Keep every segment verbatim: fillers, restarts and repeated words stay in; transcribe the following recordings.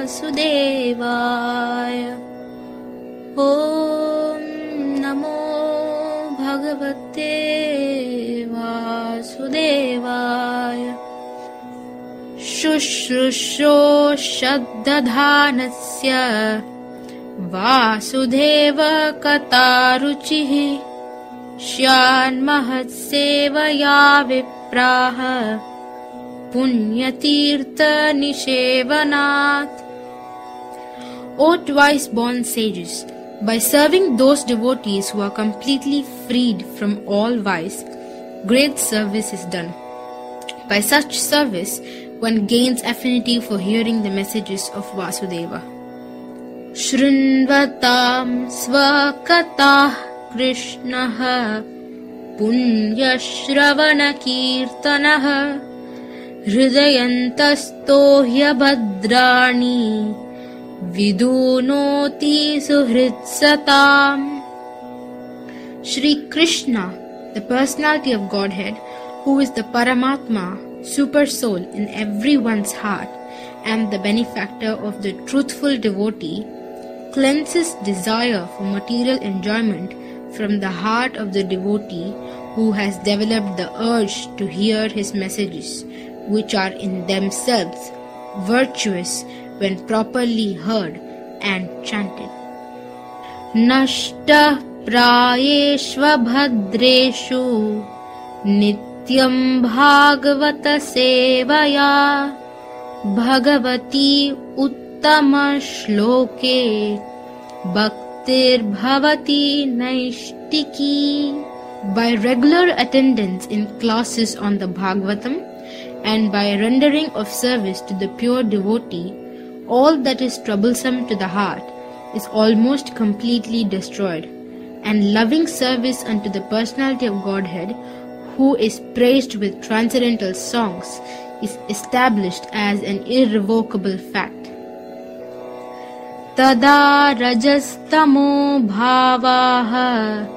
वासुदेवाय। ॐ नमो भगवते वासुदेवाय। शुश्रूषोषद्धधानस्य वासुदेवकथारुचिः स्यान्महत्सेवया विप्राः पुण्यतीर्थनिषेवनात्। O twice born sages, by serving those devotees who are completely freed from all vice, great service is done. By such service, one gains affinity for hearing the messages of Vasudeva. Shrunvatam svakatah Krishnah punyashravana kirtanah hridayantasto hyabhadrani vidunoti suhritsatam. Shri Krishna, the personality of Godhead, who is the Paramatma, super soul in everyone's heart and the benefactor of the truthful devotee, cleanses desire for material enjoyment from the heart of the devotee who has developed the urge to hear his messages, which are in themselves virtuous when properly heard and chanted. Nashta prayeshva bhadreshu nityam bhagavata sevaya bhagavati uttama shloke bhaktir bhavati naishtiki. By regular attendance in classes on the Bhagavatam and by rendering of service to the pure devotee, all that is troublesome to the heart is almost completely destroyed, and loving service unto the personality of Godhead, who is praised with transcendental songs, is established as an irrevocable fact. Tada rajastamo bhavaha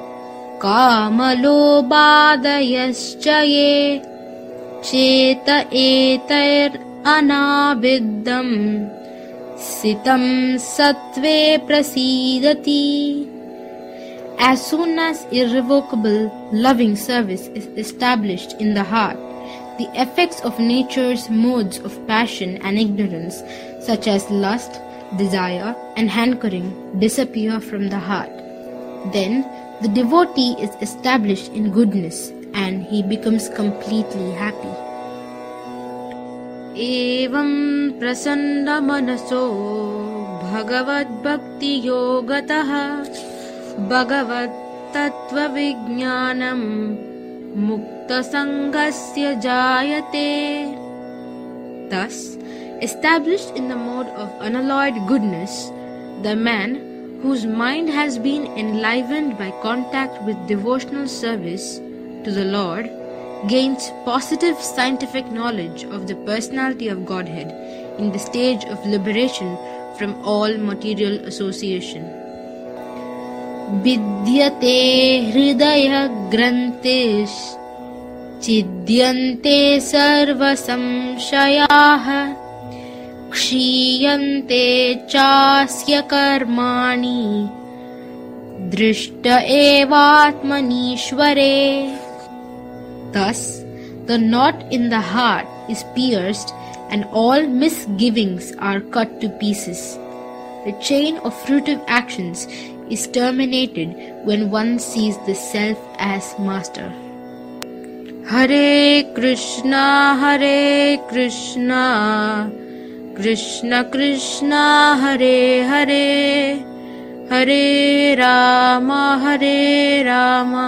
kamalobhadayascha ye cheta etair anaviddam sitam sattve prasidati. As soon as irrevocable loving service is established in the heart, the effects of nature's modes of passion and ignorance, such as lust, desire, and hankering, disappear from the heart. Then the devotee is established in goodness and he becomes completely happy. Evam prasanna manaso bhagavad bhakti yogataha bhagavad tattva vijnanam mukta sangasya jayate. Thus, established in the mode of unalloyed goodness, the man whose mind has been enlivened by contact with devotional service to the Lord gains positive scientific knowledge of the personality of Godhead in the stage of liberation from all material association. Vidyate hridaya grantesh chidyante sarva samshayaha kshiyante chasya karmani drishta evatmanishvare. Thus, the knot in the heart is pierced and all misgivings are cut to pieces. The chain of fruitive actions is terminated when one sees the self as master. Hare Krishna, Hare Krishna, Krishna Krishna, Hare Hare, Hare Rama, Hare Rama,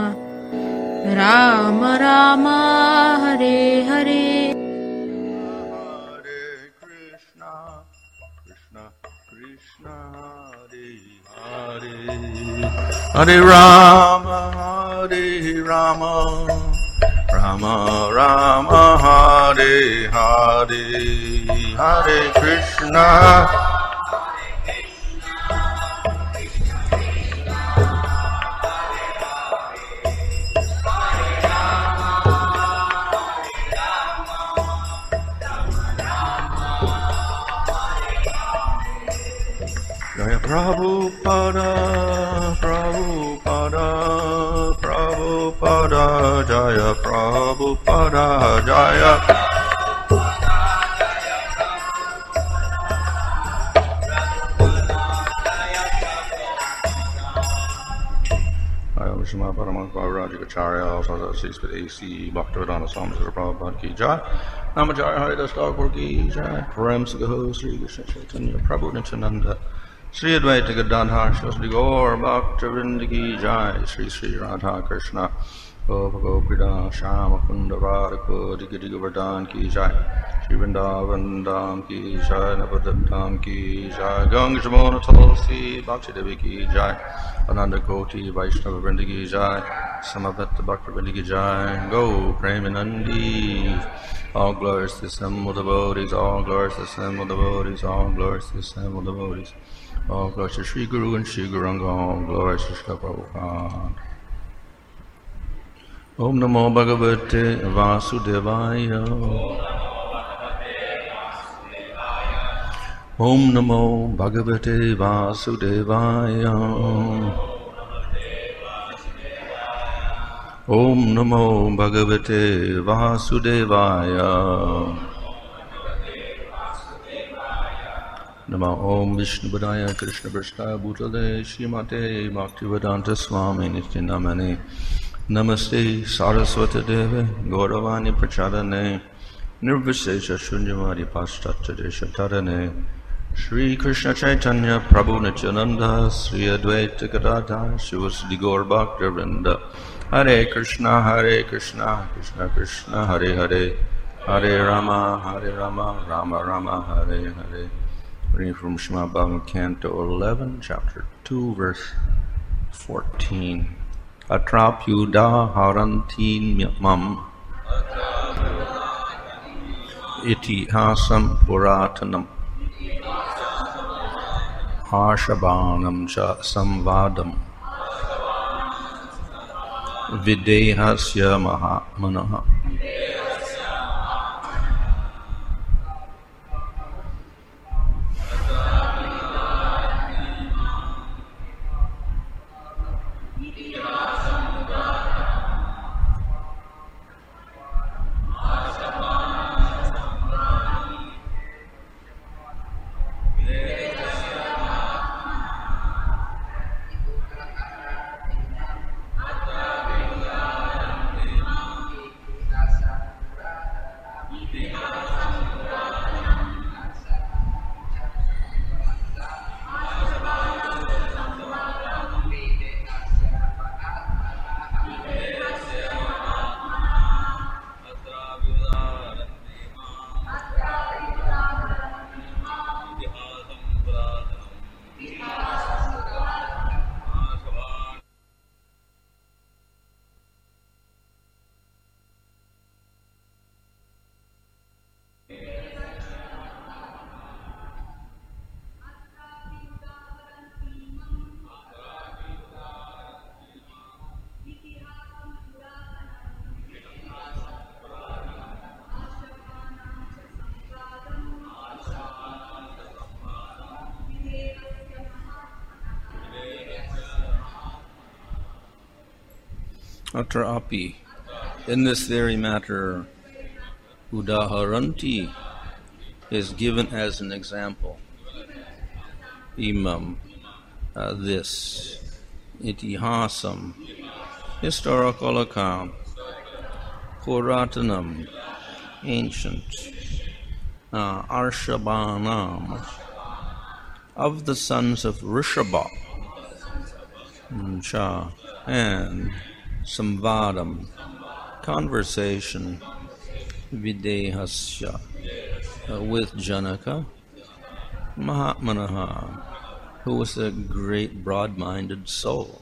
Rama Rama, Hare Hare. Hare Krishna, Krishna Krishna, Hare Hare, Hare Rama, Hare Rama, Rama Rama, Hare Hare, Hare Krishna. Prabhupada, Prabhupada, Prabhupada, Jaya, Prabhupada, Jaya. Vishma Paramatma Rajikacharya, also six with A C Bhaktivedanta Swami Srila Prabhupada Ki Jai. Namajaya Haridas Thakur Ki Jai. Prem Sagaho Sri Krishna Chaitanya Prabhu Nityananda. Sri Advaita Gadadhar Shasri Gaur Bhaktivinoda Ki Jai. Sri Sri Radha Krishna Gopa Gopida Shama Kunda Radha Digga Govardhan Ki Jai. Shri Vrindavan Dham Ki Jai. Navadam Ki Jai. Ganga Jamuna Tulsi Bhakti Devi Ki Jai. Ananda Koti Vaishnava Vrinda Ki Jai. Samaveta Bhakti Vrinda Ki Jai. Go Premanandi. All glories to the assembled devotees. All glories to the assembled devotees. All glories to the assembled devotees. All glories to Sri Guru and Sri Guranga. All glories to Sri Prabhupada. Om Namo Bhagavate Vasudevaya. Om Namo Bhagavate Vasudevaya. Om Namo Bhagavate Vasudevaya. Namo Om Vishnu Padaya Krishna Prasthaya Bhutale Srimate Bhaktivedanta Swami Nityanamane. Namaste Saraswati Deve Gauravani Prachadane Nirvishesha Shunyamadi Paschatadesha Tadane Shri Krishna Chaitanya Prabhu Nityananda Sri Advaita Gadadhar Shivasadi Gaur Bhaktivinoda Hare Krishna Hare Krishna Krishna Krishna Hare Hare Hare Rama Hare Rama Rama Rama Hare Hare. Reading from Srimad Bhagavatam Canto eleven, Chapter two, Verse fourteen. Atrapyuda haranti mam itihasam puratanam harshabanam cha samvadam videhasya mahatmanaha. Atra api. In this very matter, udaharanti is given as an example. Imam, uh, this. Itihasam, historical account. Puratanam, ancient. Uh, Arshabanam, of the sons of Rishabha. Cha, and Samvadam, conversation, Videhasya, uh, with Janaka, Mahatmanaha, who was a great broad-minded soul.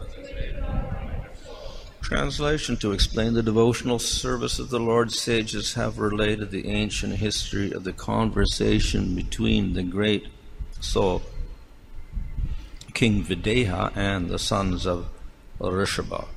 Translation: to explain the devotional service of the Lord's sages have related the ancient history of the conversation between the great soul, King Videha, and the sons of Rishabha.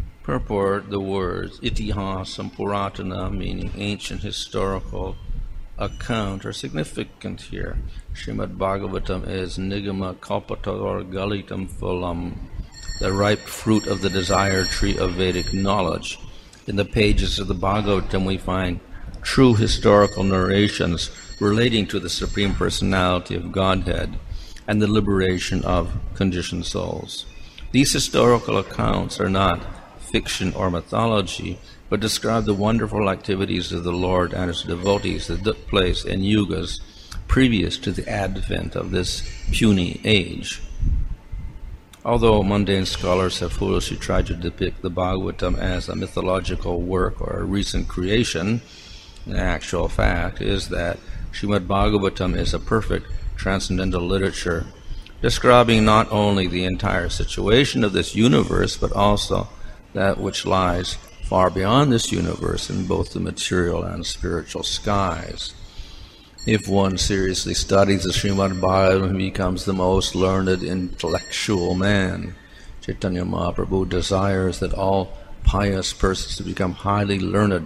Purport: the words Itihasam Puratana, meaning ancient historical account are significant here. Srimad Bhagavatam is Nigama Kalpatar Galitam Phalam, the ripe fruit of the desired tree of Vedic knowledge. In the pages of the Bhagavatam we find true historical narrations relating to the Supreme Personality of Godhead and the liberation of conditioned souls. These historical accounts are not fiction or mythology, but describe the wonderful activities of the Lord and his devotees that took place in yugas previous to the advent of this puny age. Although mundane scholars have foolishly tried to depict the Bhagavatam as a mythological work or a recent creation, the actual fact is that Srimad Bhagavatam is a perfect transcendental literature, describing not only the entire situation of this universe, but also that which lies far beyond this universe in both the material and spiritual skies. If one seriously studies the Srimad Bhagavatam, he becomes the most learned intellectual man. Chaitanya Mahaprabhu desires that all pious persons to become highly learned.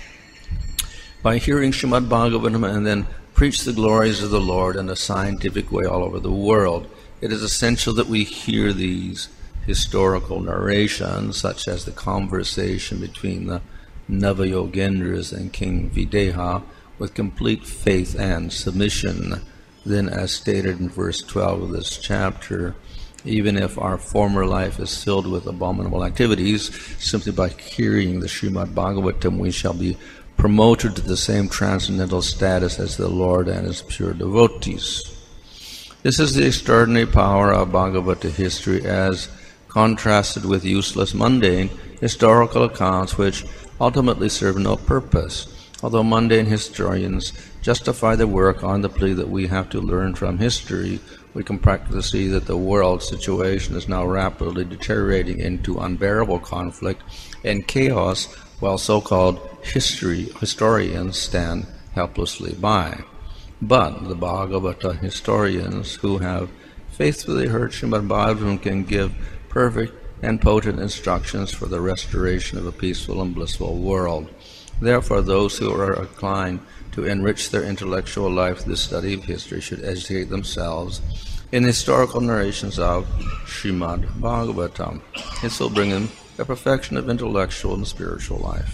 By hearing Srimad Bhagavatam and then preach the glories of the Lord in a scientific way all over the world, it is essential that we hear these historical narrations, such as the conversation between the Navayogendras and King Videha, with complete faith and submission. Then, as stated in verse twelve of this chapter, even if our former life is filled with abominable activities, simply by hearing the Srimad Bhagavatam we shall be promoted to the same transcendental status as the Lord and his pure devotees. This is the extraordinary power of Bhagavata history as contrasted with useless mundane historical accounts which ultimately serve no purpose. Although mundane historians justify their work on the plea that we have to learn from history, we can practically see that the world situation is now rapidly deteriorating into unbearable conflict and chaos, while so-called history historians stand helplessly by. But the Bhagavata historians who have faithfully heard Srimad Bhagavatam can give perfect and potent instructions for the restoration of a peaceful and blissful world. Therefore, those who are inclined to enrich their intellectual life through the study of history should educate themselves in historical narrations of Srimad Bhagavatam. This will bring them the perfection of intellectual and spiritual life.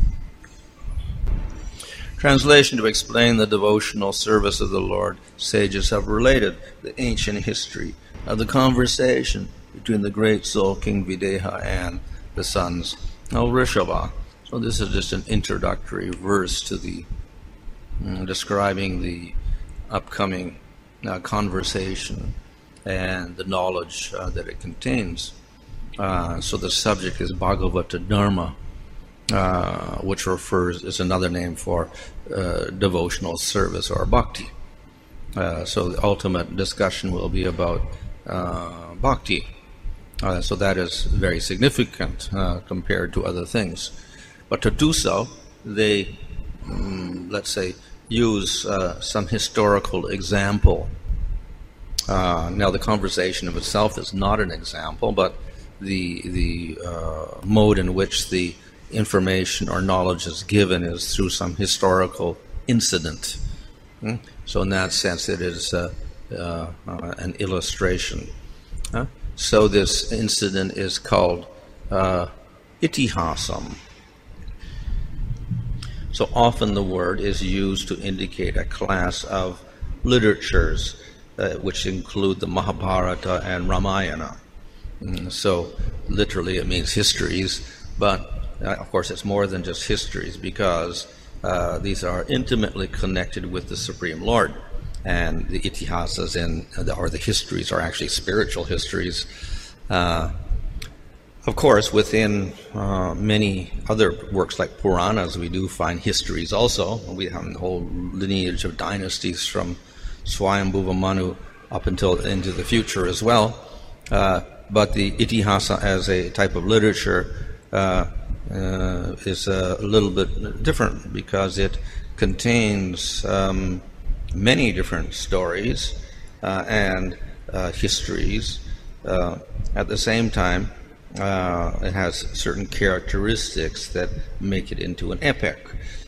Translation: to explain the devotional service of the Lord, sages have related the ancient history of the conversation between the great soul King Videha and the sons of Rishabha. So this is just an introductory verse to the uh, describing the upcoming uh, conversation and the knowledge uh, that it contains. Uh, so the subject is Bhagavata Dharma, uh, which refers is another name for uh, devotional service or bhakti. Uh, so the ultimate discussion will be about uh, bhakti. Uh, so that is very significant uh, compared to other things. But to do so, they, um, let's say, use uh, some historical example. Uh, now, the conversation of itself is not an example, but the the uh, mode in which the information or knowledge is given is through some historical incident. Hmm? So in that sense, it is uh, uh, uh, an illustration. Huh? So this incident is called uh, itihasam. So often the word is used to indicate a class of literatures uh, which include the Mahabharata and Ramayana. Mm, so literally it means histories, but uh, of course it's more than just histories, because uh, these are intimately connected with the Supreme Lord. And the itihasas in, or the histories are actually spiritual histories. Uh, Of course, within uh, many other works like Puranas, we do find histories also. We have the whole lineage of dynasties from Swayambhuva Manu up until into the future as well. Uh, but the itihasa as a type of literature uh, uh, is a little bit different, because it contains um, many different stories uh, and uh, histories. Uh, at the same time, Uh, it has certain characteristics that make it into an epic.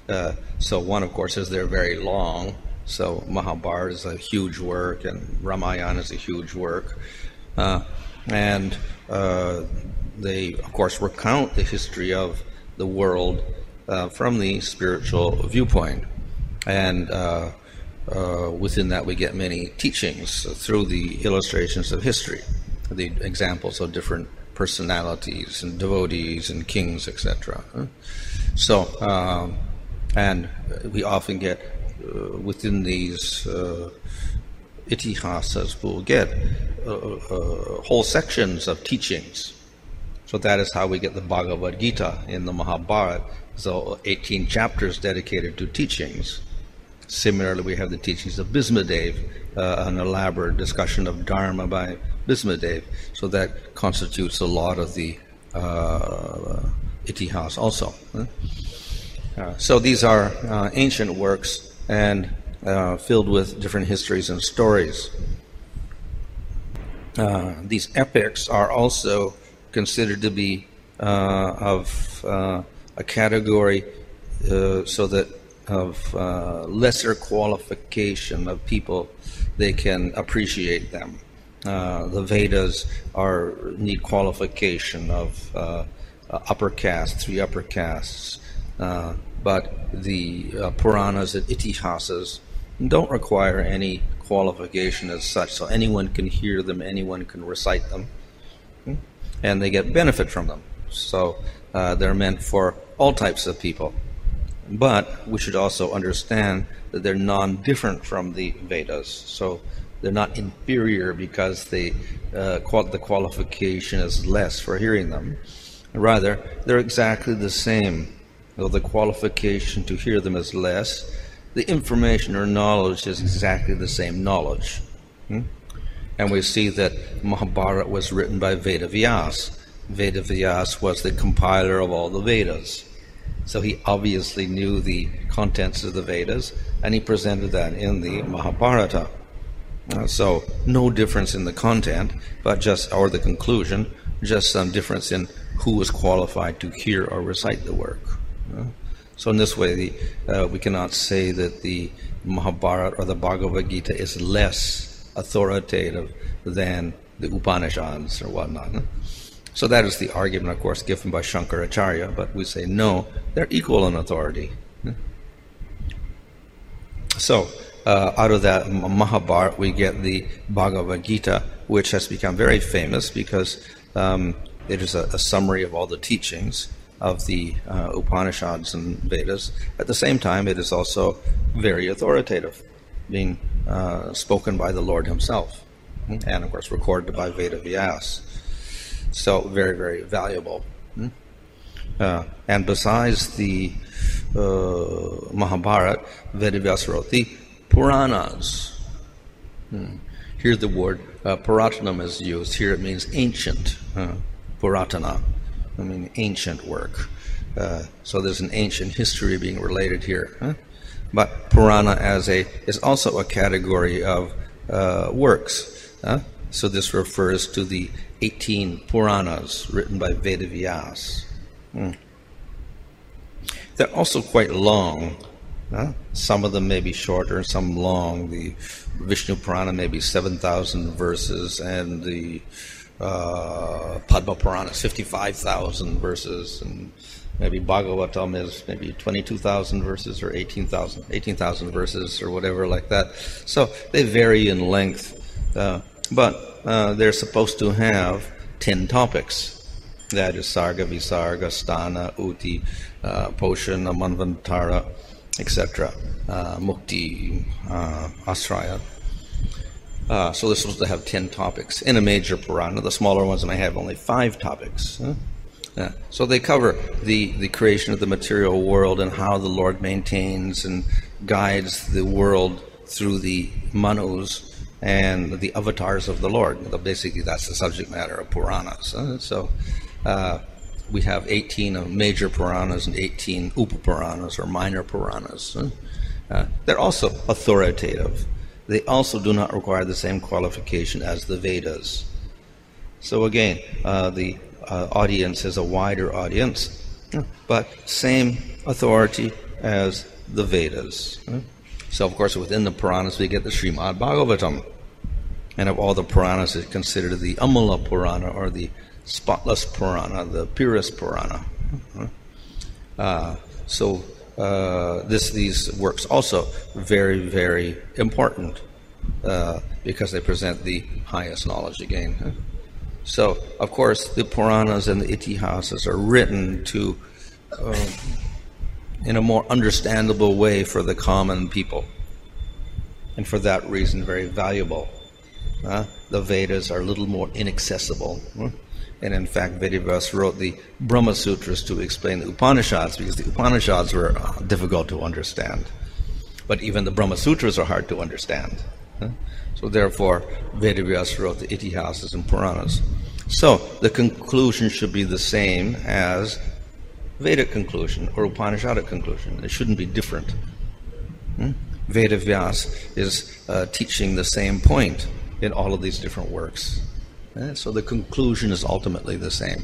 Uh, so one, of course, is they're very long. So Mahabharata is a huge work, and Ramayana is a huge work. Uh, and uh, they, of course, recount the history of the world uh, from the spiritual viewpoint. And uh, uh, within that we get many teachings through the illustrations of history, the examples of different personalities and devotees and kings, et cetera. So, um, and we often get uh, within these uh, itihasas, we'll get uh, uh, whole sections of teachings. So that is how we get the Bhagavad Gita in the Mahabharata. So eighteen chapters dedicated to teachings. Similarly, we have the teachings of Bhismadev, uh, an elaborate discussion of Dharma by Bhismadev. So that constitutes a lot of the uh, itihas also. Uh, so these are uh, ancient works and uh, filled with different histories and stories. Uh, these epics are also considered to be uh, of uh, a category uh, so that of uh, lesser qualification of people, they can appreciate them. Uh, the Vedas are need qualification of uh, upper caste, three upper castes, uh, but the uh, Puranas and Itihasas don't require any qualification as such, so anyone can hear them, anyone can recite them, and they get benefit from them. So uh, they're meant for all types of people. But we should also understand that they're non-different from the Vedas. So they're not inferior because they, uh, qual- the qualification is less for hearing them. Rather, they're exactly the same. Though the qualification to hear them is less, the information or knowledge is exactly the same knowledge. Hmm? And we see that Mahabharata was written by Vedavyas. Vedavyas was the compiler of all the Vedas. So he obviously knew the contents of the Vedas, and he presented that in the Mahabharata. Uh, so no difference in the content, but just, or the conclusion, just some difference in who was qualified to hear or recite the work. Uh, so in this way, the, uh, we cannot say that the Mahabharata or the Bhagavad Gita is less authoritative than the Upanishads or whatnot. Huh? So that is the argument, of course, given by Shankaracharya, but we say no, they're equal in authority. So, uh, out of that Mahabharata, we get the Bhagavad Gita, which has become very famous because um, it is a, a summary of all the teachings of the uh, Upanishads and Vedas. At the same time, it is also very authoritative, being uh, spoken by the Lord himself, and of course recorded by Vedavyas. So very, very valuable. Uh, and besides the uh, Mahabharata, Vedavyas wrote the Puranas. Hmm. Here the word uh, Puratanam is used. Here it means ancient. Uh, Puratana, I mean ancient work. Uh, so there's an ancient history being related here. Huh? But Purana as a is also a category of uh, works. Huh? So this refers to the eighteen Puranas written by Vedavyas. Hmm. They're also quite long. Huh? Some of them may be shorter, some long. The Vishnu Purana may be seven thousand verses, and the uh, Padma Purana is fifty-five thousand verses, and maybe Bhagavatam is maybe twenty-two thousand verses or eighteen thousand, eighteen thousand verses or whatever like that. So they vary in length. Uh, But uh, they're supposed to have ten topics. That is Sarga, Visarga, Sthana, Uti, uh, Poshana, Manvantara, et cetera. Uh, Mukti, uh, Asraya. Uh, so they're supposed to have ten topics. In a major Purana, the smaller ones may have only five topics. Huh? Uh, so they cover the, the creation of the material world and how the Lord maintains and guides the world through the Manus and the avatars of the Lord. Basically, that's the subject matter of Puranas. Uh, so uh, we have eighteen major Puranas and eighteen Upa-Puranas or minor Puranas. Uh, uh, they're also authoritative. They also do not require the same qualification as the Vedas. So again, uh, the uh, audience is a wider audience, but same authority, as the Vedas. So, of course, within the Puranas we get the Srimad Bhagavatam. And of all the Puranas, it's considered the Amala Purana, or the spotless Purana, the purest Purana. Uh, so, uh, this these works also very, very important uh, because they present the highest knowledge again. So, of course, the Puranas and the Itihasas are written to uh, in a more understandable way for the common people, and for that reason very valuable. Uh, the Vedas are a little more inaccessible, uh, and in fact Vedavas wrote the Brahma Sutras to explain the Upanishads, because the Upanishads were uh, difficult to understand. But even the Brahma Sutras are hard to understand. Uh, so therefore Vedavas wrote the Itihasas and Puranas. So the conclusion should be the same as Vedic conclusion or Upanishadic conclusion. It shouldn't be different. Hmm? Vedavyas is uh, teaching the same point in all of these different works. Uh, so the conclusion is ultimately the same.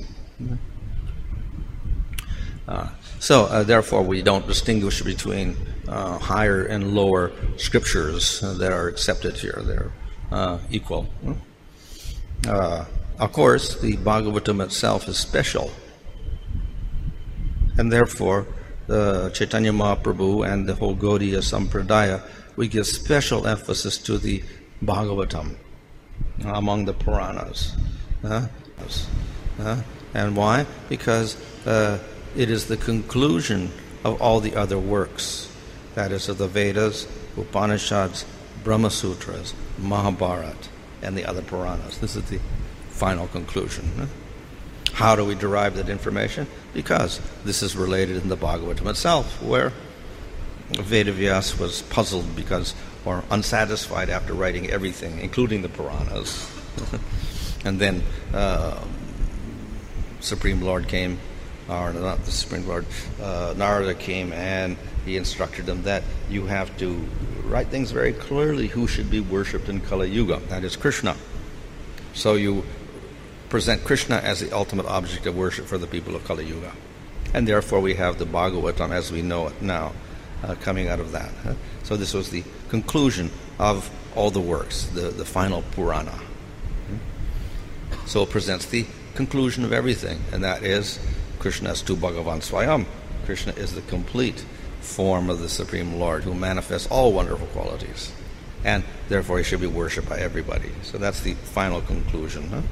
Uh, so uh, therefore we don't distinguish between uh, higher and lower scriptures uh, that are accepted here. They're uh, equal. Uh, of course, the Bhagavatam itself is special. And therefore, the Chaitanya Mahaprabhu and the whole Gaudiya Sampradaya, we give special emphasis to the Bhagavatam uh, among the Puranas. Uh, uh, and why? Because uh, it is the conclusion of all the other works. That is, of the Vedas, Upanishads, Brahma Sutras, Mahabharata, and the other Puranas. This is the final conclusion. Uh. How do we derive that information? Because this is related in the Bhagavatam itself, where Vedavyas was puzzled because, or unsatisfied after writing everything, including the Puranas. And then uh, Supreme Lord came, or not the Supreme Lord, uh, Narada came, and he instructed him that you have to write things very clearly who should be worshipped in Kali Yuga. That is Krishna. So you present Krishna as the ultimate object of worship for the people of Kali Yuga. And therefore we have the Bhagavatam as we know it now uh, coming out of that. Huh? So this was the conclusion of all the works, the, the final Purana. Hmm? So it presents the conclusion of everything, and that is Krishna as tu Bhagavan Swayam. Krishna is the complete form of the Supreme Lord who manifests all wonderful qualities. And therefore he should be worshipped by everybody. So that's the final conclusion. Huh?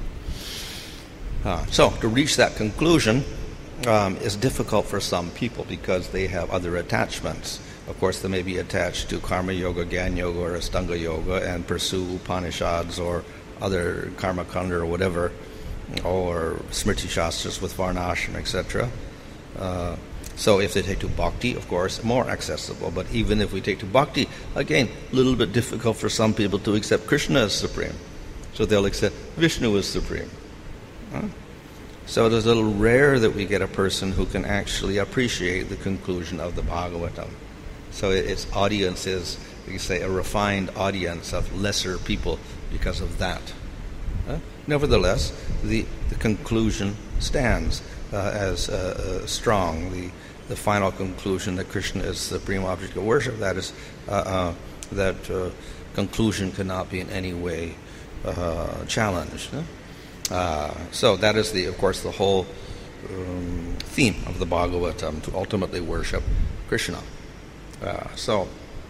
Uh, so, to reach that conclusion um, is difficult for some people because they have other attachments. Of course, they may be attached to Karma Yoga, Gyan Yoga, or Astanga Yoga and pursue Upanishads or other Karma Kanda or whatever, or Smriti Shastras with Varnashram, et cetera. Uh, so, if they take to Bhakti, of course, more accessible. But even if we take to Bhakti, again, a little bit difficult for some people to accept Krishna as supreme. So they'll accept Vishnu as supreme. Huh? So it is a little rare that we get a person who can actually appreciate the conclusion of the Bhagavatam. So its audience is, you say, a refined audience of lesser people because of that. Huh? Nevertheless, the, the conclusion stands uh, as uh, uh, strong. The, the final conclusion that Krishna is the supreme object of worship, that is, uh, uh, that uh, conclusion cannot be in any way uh, challenged. Huh? Uh, so that is, the, of course, the whole um, theme of the Bhagavatam, to ultimately worship Krishna. Uh, so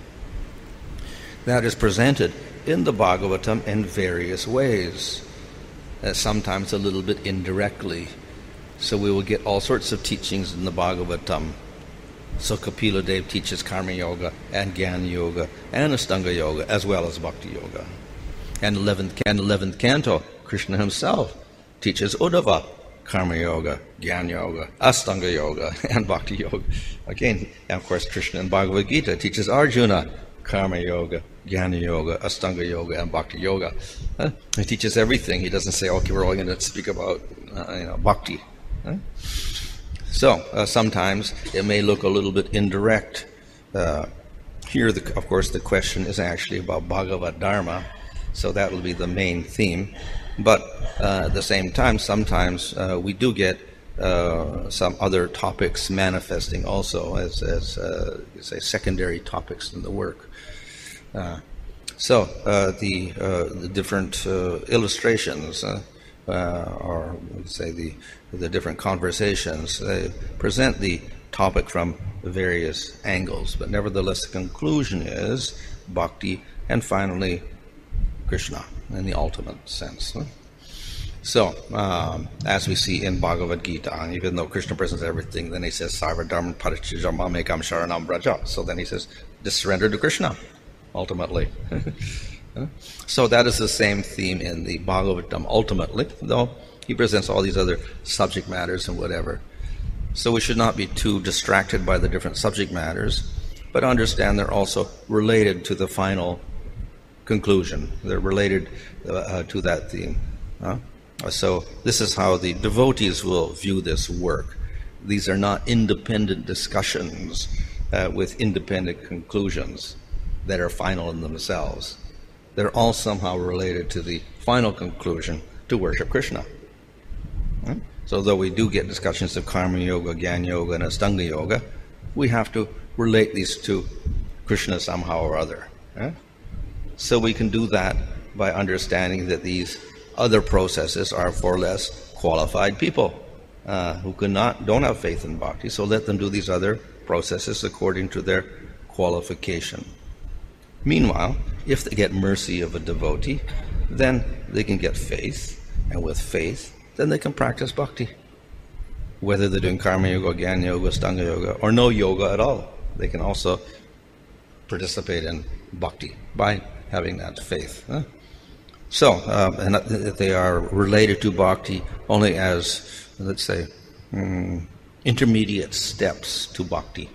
that is presented in the Bhagavatam in various ways, uh, sometimes a little bit indirectly. So we will get all sorts of teachings in the Bhagavatam. So Kapila Dev teaches Karma Yoga and Gyan Yoga and Astanga Yoga as well as Bhakti Yoga. And eleventh, and eleventh canto, Krishna himself teaches Uddhava, Karma Yoga, Gyan Yoga, Astanga Yoga, and Bhakti Yoga. Again, and of course, Krishna in Bhagavad Gita teaches Arjuna, Karma Yoga, Jnana Yoga, Astanga Yoga, and Bhakti Yoga. Huh? He teaches everything. He doesn't say, okay, we're only going to speak about uh, you know, Bhakti. Huh? So, uh, sometimes it may look a little bit indirect. Uh, here, the, of course, the question is actually about Bhagavad Dharma, so that will be the main theme. But uh, at the same time, sometimes uh, we do get uh, some other topics manifesting also as, as uh, say, secondary topics in the work. Uh, so uh, the, uh, the different uh, illustrations, uh, uh, or say the the different conversations, they present the topic from various angles, but nevertheless the conclusion is bhakti and finally Krishna in the ultimate sense. Huh? So, um, as we see in Bhagavad Gita, even though Krishna presents everything, then he says, Sarva dharma parityajya mamekam sharanam vraja. So then he says, just surrender to Krishna, ultimately. So that is the same theme in the Bhagavatam, ultimately, though he presents all these other subject matters and whatever. So we should not be too distracted by the different subject matters, but understand they're also related to the final conclusion. They're related uh, to that theme. Huh? So this is how the devotees will view this work. These are not independent discussions uh, with independent conclusions that are final in themselves. They're all somehow related to the final conclusion, to worship Krishna. Huh? So though we do get discussions of Karma Yoga, Jnana Yoga, and Astanga Yoga, we have to relate these to Krishna somehow or other. Huh? So we can do that by understanding that these other processes are for less qualified people uh, who cannot, don't have faith in bhakti, so let them do these other processes according to their qualification. Meanwhile, if they get mercy of a devotee, then they can get faith, and with faith, then they can practice bhakti. Whether they're doing Karma Yoga, Jnana Yoga, Astanga Yoga, or no yoga at all, they can also participate in bhakti by having that faith. Huh? So, uh, and they are related to bhakti only as, let's say, um, intermediate steps to bhakti.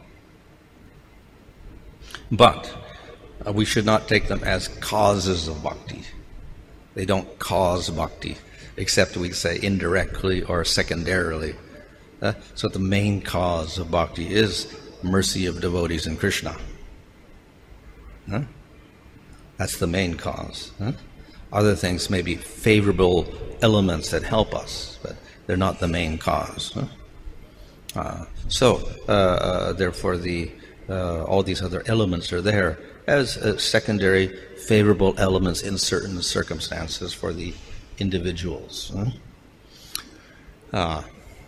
But uh, we should not take them as causes of bhakti. They don't cause bhakti, except we say indirectly or secondarily. Uh, so the main cause of bhakti is mercy of devotees in Krishna. Huh? That's the main cause. Huh? Other things may be favorable elements that help us, but they're not the main cause. Huh? Uh, so, uh, uh, therefore, the uh, all these other elements are there as uh, secondary favorable elements in certain circumstances for the individuals. Huh? Uh,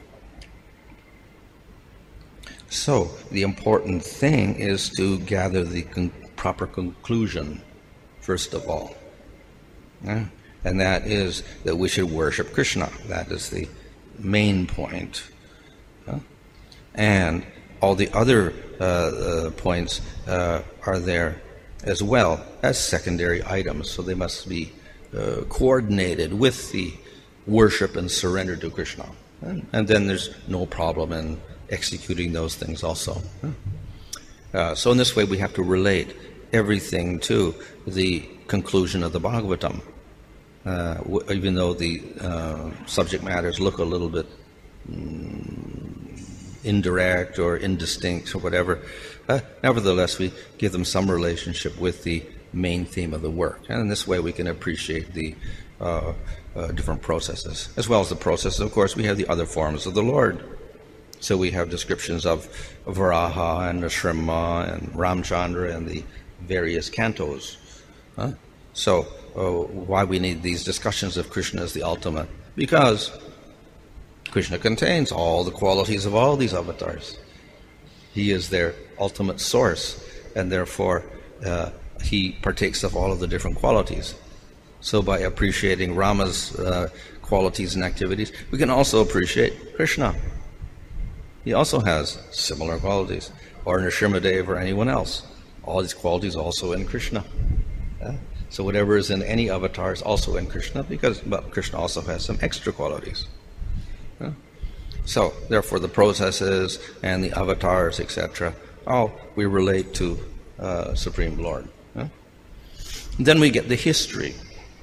so, the important thing is to gather the con- proper conclusion, first of all. Yeah? And that is that we should worship Krishna. That is the main point. Yeah? And all the other uh, uh, points uh, are there as well as secondary items. So they must be uh, coordinated with the worship and surrender to Krishna. And, and then there's no problem in executing those things also. Yeah? Uh, so in this way we have to relate everything to the conclusion of the Bhagavatam. Uh, w- even though the uh, subject matters look a little bit mm, indirect or indistinct or whatever, uh, nevertheless we give them some relationship with the main theme of the work. And in this way we can appreciate the uh, uh, different processes. As well as the processes, of course, we have the other forms of the Lord. So we have descriptions of Varaha and Nrsimha and Ramchandra and the various cantos. Huh? So, uh, why we need these discussions of Krishna as the ultimate? Because Krishna contains all the qualities of all these avatars. He is their ultimate source, and therefore uh, he partakes of all of the different qualities. So by appreciating Rama's uh, qualities and activities, we can also appreciate Krishna. He also has similar qualities, or Nrsimhadev or anyone else. All these qualities also in Krishna. Yeah? So whatever is in any avatar is also in Krishna, because well, Krishna also has some extra qualities. Yeah? So therefore the processes and the avatars, et cetera, all we relate to uh, Supreme Lord. Yeah? Then we get the history.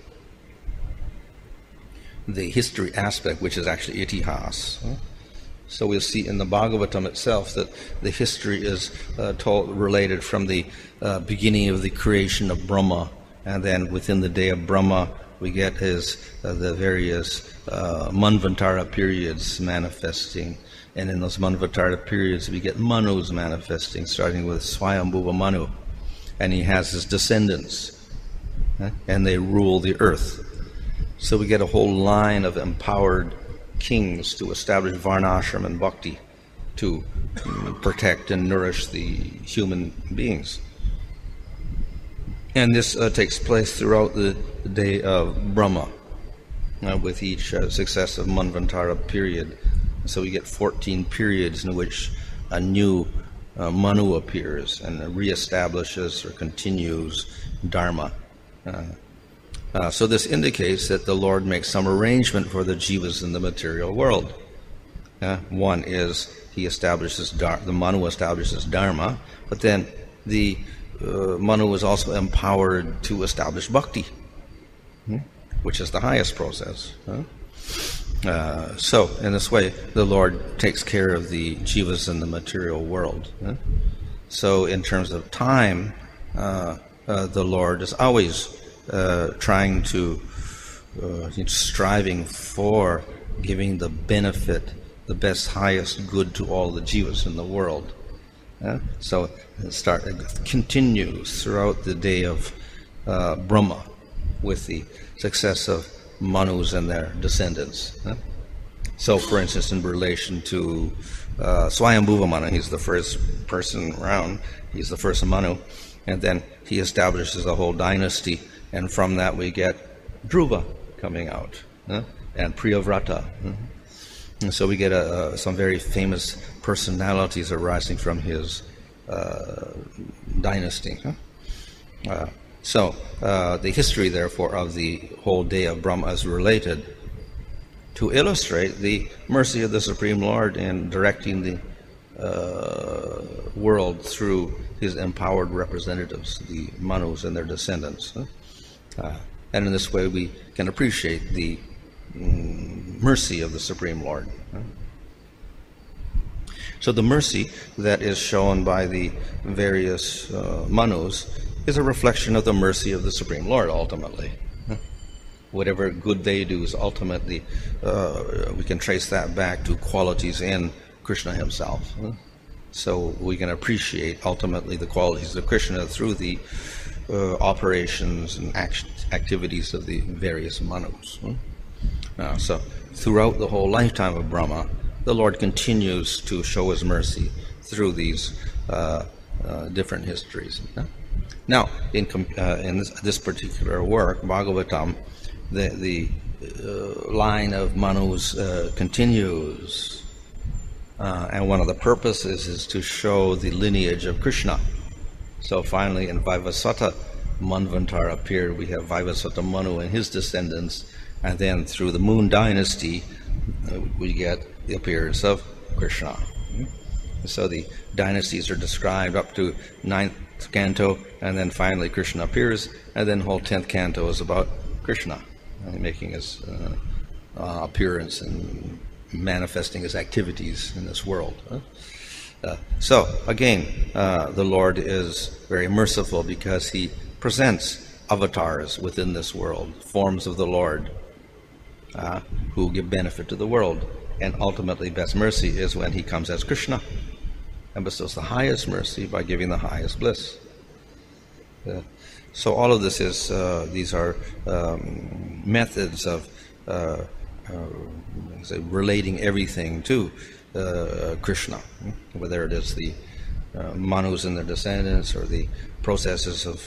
The history aspect, which is actually itihas. Yeah? So we'll see in the Bhagavatam itself that the history is uh, told, related from the uh, beginning of the creation of Brahma, and then within the day of Brahma, we get his uh, the various uh, Manvantara periods manifesting, and in those Manvantara periods we get Manus manifesting, starting with Swayambhuva Manu, and he has his descendants, eh? and they rule the earth. So we get a whole line of empowered kings to establish Varnashram and Bhakti, to um, protect and nourish the human beings. And this uh, takes place throughout the, the day of Brahma, uh, with each uh, successive Manvantara period. So we get fourteen periods in which a new uh, Manu appears and reestablishes or continues Dharma. Uh, uh, so this indicates that the Lord makes some arrangement for the jivas in the material world. Uh, one is he establishes Dharma, the Manu establishes Dharma, but then the uh, Manu is also empowered to establish Bhakti, hmm? which is the highest process. Huh? Uh, so, in this way, the Lord takes care of the jivas in the material world. Huh? So, in terms of time, uh, uh, the Lord is always uh, trying to, uh, striving for giving the benefit, the best, highest good to all the jivas in the world. Uh, so it start it continues throughout the day of uh, Brahma with the successive Manus and their descendants. Uh. So, for instance, in relation to uh, Swayambhuva Manu, he's the first person around, he's the first Manu, and then he establishes a whole dynasty, and from that we get Dhruva coming out, uh, and Priyavrata. Uh. And so we get uh, some very famous personalities arising from his uh, dynasty. Huh? Uh, so uh, the history, therefore, of the whole day of Brahma is related to illustrate the mercy of the Supreme Lord in directing the uh, world through his empowered representatives, the Manus and their descendants. Huh? Uh, and in this way we can appreciate the mercy of the Supreme Lord. So the mercy that is shown by the various uh, Manus is a reflection of the mercy of the Supreme Lord, ultimately. Whatever good they do is ultimately, uh, we can trace that back to qualities in Krishna himself. So we can appreciate ultimately the qualities of Krishna through the uh, operations and actions, activities of the various Manus. Uh, so, throughout the whole lifetime of Brahma, the Lord continues to show his mercy through these uh, uh, different histories. Uh, now, in, uh, in this, this particular work, Bhagavatam, the, the uh, line of Manus uh, continues, uh, and one of the purposes is to show the lineage of Krishna. So, finally, in Vaivasata Manvantara period, we have Vaivasata Manu and his descendants. And then through the Moon Dynasty, uh, we get the appearance of Krishna. Mm-hmm. So the dynasties are described up to ninth canto, and then finally Krishna appears, and then whole tenth canto is about Krishna, uh, making his uh, uh, appearance and manifesting his activities in this world. Huh? Uh, so again, uh, the Lord is very merciful because he presents avatars within this world, forms of the Lord, Uh, who give benefit to the world. And ultimately, best mercy is when he comes as Krishna and bestows the highest mercy by giving the highest bliss. Uh, so all of this is, uh, these are um, methods of uh, uh, say relating everything to uh, Krishna, whether it is the uh, Manus and their descendants or the processes of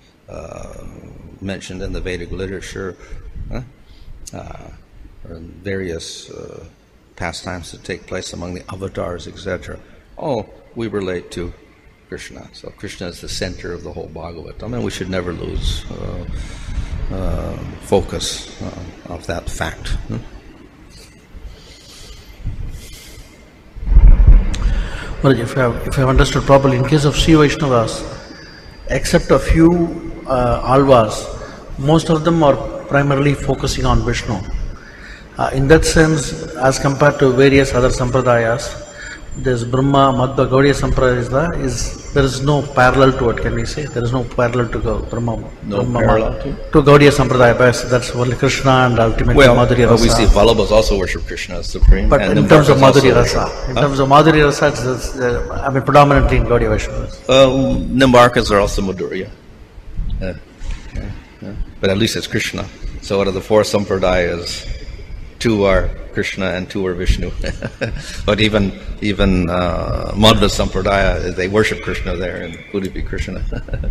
uh, mentioned in the Vedic literature, huh? Uh, or various uh, pastimes that take place among the avatars, et cetera. All we relate to Krishna. So Krishna is the center of the whole Bhagavatam, and we should never lose uh, uh, focus uh, of that fact. Hmm? Well, if I, have, if I have understood properly, in case of Sri Vaishnavas, except a few uh, alvas, most of them are primarily focusing on Vishnu. Uh, in that sense, as compared to various other sampradayas, this Brahma Madhva Gaudiya Sampradaya is, there is no parallel to it, can we say? There is no parallel to go, Brahma, No Brahma parallel to? to? To Gaudiya Sampradaya, but that's only Krishna and ultimately Well, Madhurya but Rasa. we see Vallabhas also worship Krishna as supreme. But and in the terms of Bhaktas Madhurya also Rasa, worship- in Huh? terms of Madhurya Rasa, it's, it's, uh, I mean predominantly in Gaudiya Vaishnavas. Uh, Nimbarkas are also Madhurya. Yeah, yeah, yeah. But at least it's Krishna. So out of the four Sampradayas, two are Krishna and two are Vishnu. But even even uh, Madhva Sampradaya, they worship Krishna there in Udupi Krishna.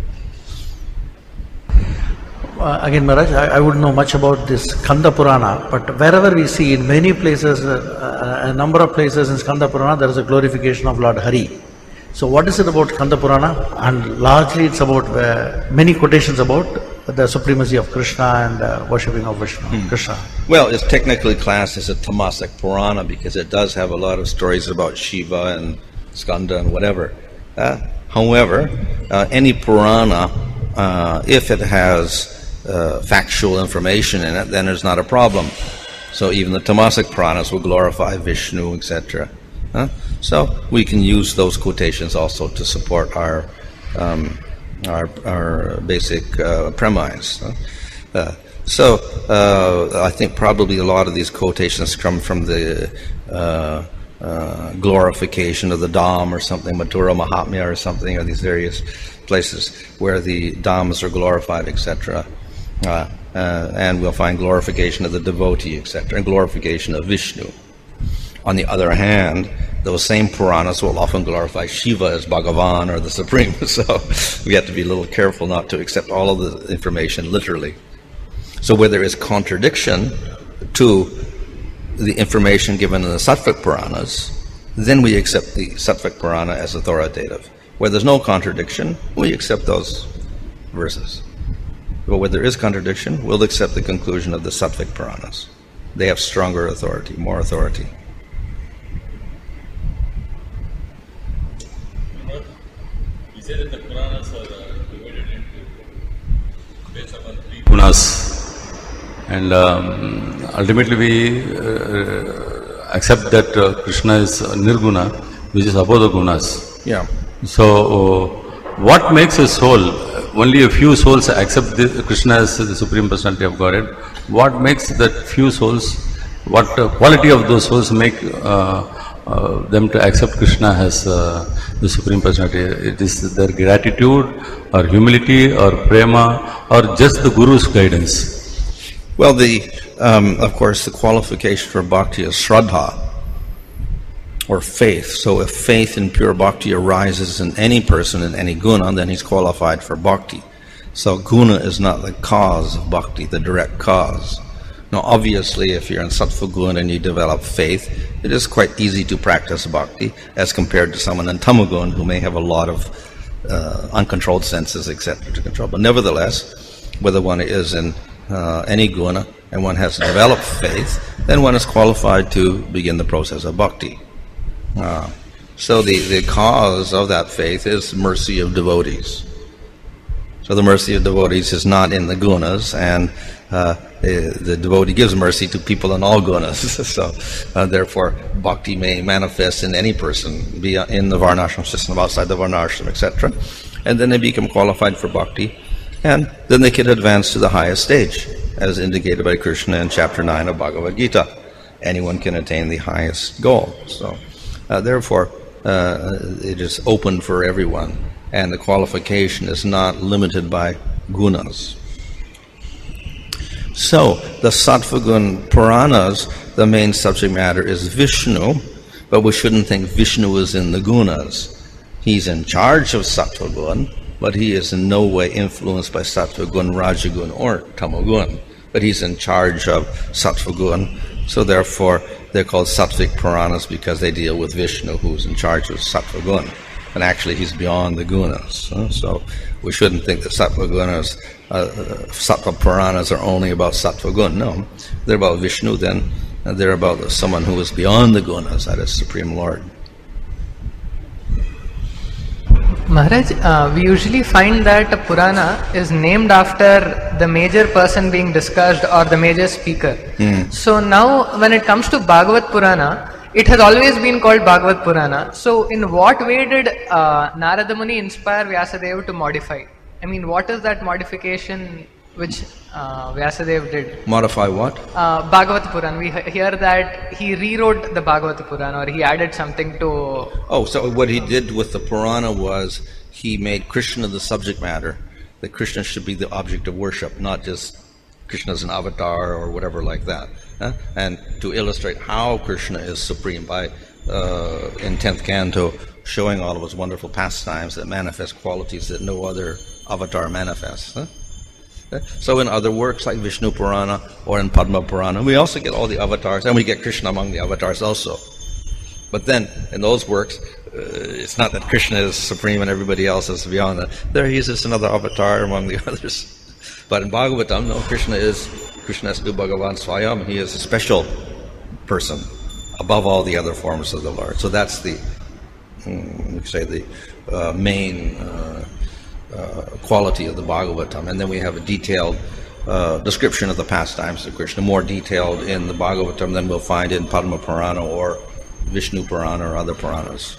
Uh, again, Maharaj, I, I wouldn't know much about this Skanda Purana, but wherever we see, in many places, uh, a number of places in Skanda Purana, there is a glorification of Lord Hari. So what is it about Skanda Purana? And largely it's about, uh, many quotations about the supremacy of Krishna and uh, worshipping of Vishnu, Hmm. Krishna. Well, it's technically classed as a Tamasic Purana because it does have a lot of stories about Shiva and Skanda and whatever. Uh, however, uh, any Purana, uh, if it has uh, factual information in it, then there's not a problem. So even the Tamasic Puranas will glorify Vishnu, et cetera. Huh? So we can use those quotations also to support our um, our, our basic uh, premise. Huh? Uh, so uh, I think probably a lot of these quotations come from the uh, uh, glorification of the Dham or something, Mathura Mahatmya or something, or these various places where the Dhams are glorified, et cetera. Uh, uh, and we'll find glorification of the devotee, et cetera, and glorification of Vishnu. On the other hand, those same Puranas will often glorify Shiva as Bhagavan or the Supreme, so we have to be a little careful not to accept all of the information literally. So where there is contradiction to the information given in the Sattvic Puranas, then we accept the Sattvic Purana as authoritative. Where there's no contradiction, we accept those verses. But where there is contradiction, we'll accept the conclusion of the Sattvic Puranas. They have stronger authority, more authority. You said that the Puranas are uh, divided into based upon three gunas, and um, ultimately we uh, accept that uh, Krishna is Nirguna, which is above the gunas. Yeah. So, uh, what makes a soul? Only a few souls accept the, Krishna as the Supreme Personality of Godhead. What makes that few souls? What uh, quality of those souls make uh, uh, them to accept Krishna as uh, the Supreme Personality? It is their gratitude, or humility, or prema, or just the Guru's guidance? Well, the um, of course the qualification for bhakti is shraddha, or faith. So if faith in pure bhakti arises in any person, in any guna, then he's qualified for bhakti. So guna is not the cause of bhakti, the direct cause. Now obviously if you're in sattva guna and you develop faith, it is quite easy to practice bhakti as compared to someone in tamagun who may have a lot of uh, uncontrolled senses, et cetera to control. But nevertheless, whether one is in uh, any guna and one has developed faith, then one is qualified to begin the process of bhakti. Uh, so the, the cause of that faith is mercy of devotees. So the mercy of devotees is not in the gunas, and uh, the, the devotee gives mercy to people in all gunas. So uh, therefore bhakti may manifest in any person, be in the varnashram system, outside the varnashram, et cetera. And then they become qualified for bhakti, and then they can advance to the highest stage, as indicated by Krishna in chapter nine of Bhagavad Gita. Anyone can attain the highest goal. So Uh, therefore, uh, it is open for everyone, and the qualification is not limited by gunas. So, the Sattvagun Puranas, the main subject matter is Vishnu, but we shouldn't think Vishnu is in the gunas. He's in charge of Sattvagun, but he is in no way influenced by Sattvagun, Rajagun, or Tamagun. But he's in charge of Sattvagun, so therefore they're called Sattvic Puranas because they deal with Vishnu, who's in charge of Sattva Gun. And actually he's beyond the gunas. Uh, so we shouldn't think that Sattva Gunas, uh, Sattva Puranas are only about Sattva Gun. No, they're about Vishnu then. And they're about someone who is beyond the gunas, that is Supreme Lord. Maharaj, uh, we usually find that a Purana is named after the major person being discussed or the major speaker. Mm. So now when it comes to Bhagavad Purana, it has always been called Bhagavad Purana. So, in what way did uh, Narada Muni inspire Vyasadeva to modify? I mean, what is that modification which uh, Vyasadeva did? Modify what? Uh, Bhagavad Purana. We he- hear that he rewrote the Bhagavad Purana, or he added something to. Oh, so what he did with the Purana was he made Krishna the subject matter, that Krishna should be the object of worship, not just Krishna as an avatar or whatever like that. Huh? And to illustrate how Krishna is supreme by, uh, in tenth canto, showing all of his wonderful pastimes that manifest qualities that no other avatar manifests. Huh? So in other works like Vishnu Purana or in Padma Purana, we also get all the avatars, and we get Krishna among the avatars also. But then, in those works, uh, it's not that Krishna is supreme and everybody else is beyond that. There he is just another avatar among the others. But in Bhagavatam, no, Krishna is Krishna is Bhagavan Swayam. He is a special person above all the other forms of the Lord. So that's the, hmm, we say, the uh, main uh, uh, quality of the Bhagavatam. And then we have a detailed uh, description of the pastimes of Krishna, more detailed in the Bhagavatam than we'll find in Padma Purana or Vishnu Purana or other Puranas.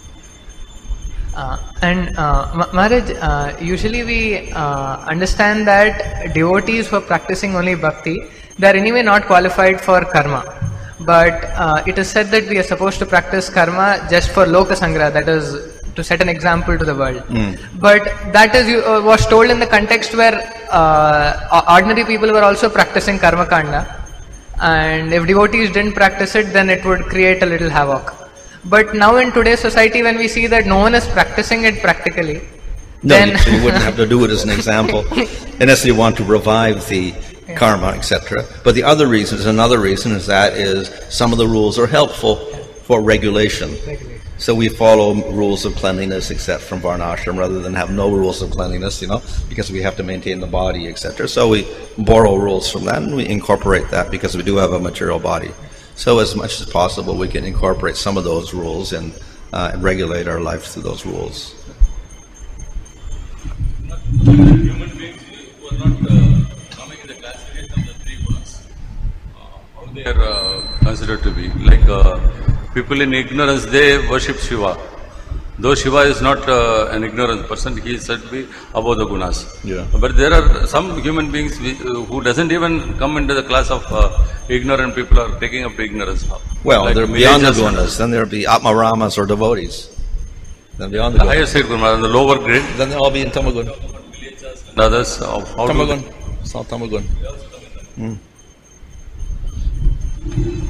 Uh, and uh, Ma- Maharaj, uh, usually we uh, understand that devotees who are practicing only bhakti, they are anyway not qualified for karma. But uh, it is said that we are supposed to practice karma just for loka sangra, that is to set an example to the world. Mm. But that is uh, was told in the context where uh, ordinary people were also practicing karma kanda, and if devotees didn't practice it, then it would create a little havoc. But now in today's society, when we see that no one is practicing it practically, no, then you, so you wouldn't have to do it as an example, unless you want to revive the yeah. karma, et cetera. But the other reason, is another reason, is that is some of the rules are helpful for regulation. regulation. So we follow rules of cleanliness, except from Varnashram, rather than have no rules of cleanliness, you know, because we have to maintain the body, et cetera. So we borrow rules from that and we incorporate that because we do have a material body. So as much as possible, we can incorporate some of those rules and uh, regulate our life through those rules. Human beings who are not uh, coming in the classification of the three gunas, uh, how they are uh, considered to be. Like uh, people in ignorance, they worship Shiva. Though Shiva is not uh, an ignorant person, he is said to be above the gunas. Yeah. But there are some human beings who doesn't even come into the class of uh, ignorant people are taking up ignorance. Well, like they're beyond the gunas. Then there'll be Atmaramas or devotees. Then beyond the, the higher side guna, the lower grade. Then they'll all be in Tamagun. And others, uh, how Tamagun. It's not Tamagun. Hmm.